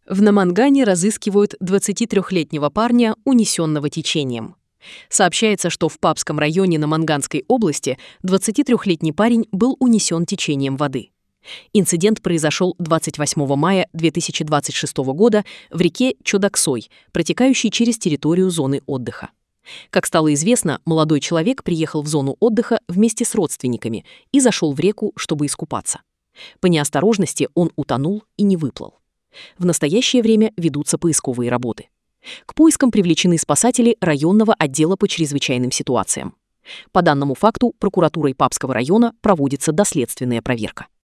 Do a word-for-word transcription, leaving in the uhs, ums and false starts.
В Намангане разыскивают двадцатитрёхлетнего парня, унесенного течением. Сообщается, что в Папском районе Наманганской области двадцатитрёхлетний парень был унесен течением воды. Инцидент произошел двадцать восьмого мая две тысячи двадцать шестого года в реке Чодоксой, протекающей через территорию зоны отдыха. Как стало известно, молодой человек приехал в зону отдыха вместе с родственниками и зашел в реку, чтобы искупаться. По неосторожности он утонул и не выплыл. В настоящее время ведутся поисковые работы. К поискам привлечены спасатели районного отдела по чрезвычайным ситуациям. По данному факту прокуратурой Папского района проводится доследственная проверка.